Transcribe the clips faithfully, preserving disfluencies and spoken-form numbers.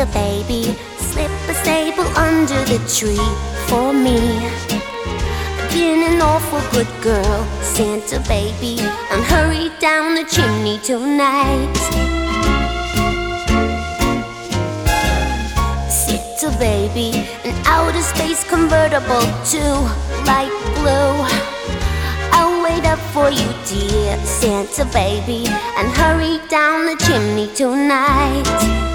Santa baby, slip a sable under the tree for me. Been an awful good girl, Santa baby, and hurry down the chimney tonight. Santa baby, an outer space convertible to light blue. I'll wait up for you, dear Santa baby, and hurry down the chimney tonight.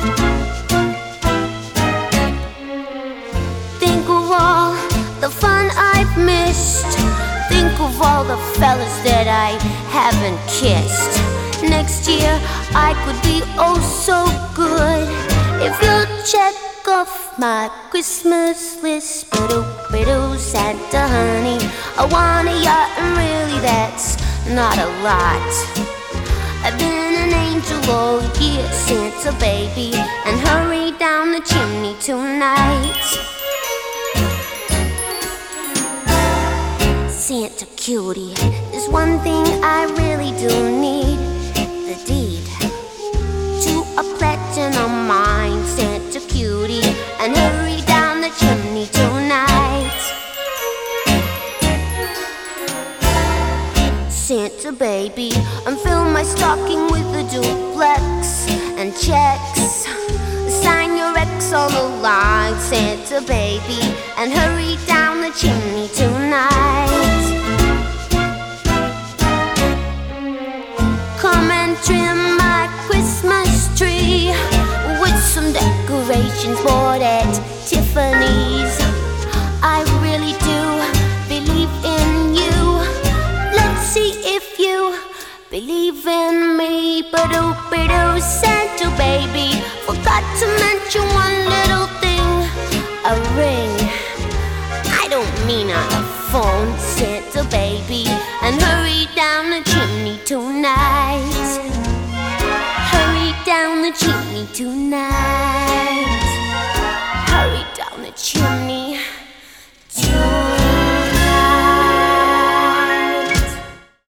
Think of all the fun I've missed. Think of all the fellas that I haven't kissed. Next year I could be oh so good if you'll check off my Christmas list. Ba-doo, ba-doo, Santa honey, I want a yacht, and really that's not a lot. I've been an angel all year, Santa baby, and hurry down the chimney tonight. Santa cutie, there's one thing I really do need, the deed to a platinum mine, Santa cutie, and hurry down the chimney tonight. Santa baby, and fill my stocking with a duplex and checks. Sign your ex on the line, Santa baby, and hurry down the chimney tonight. Come and trim my Christmas tree with some decorations bought at Tiffany's. I really do believe in you. Let's see if you believe in me. Ba-doo, ba-doo, Santa baby, forgot to mention one little thing, a ring. I don't mean on the phone,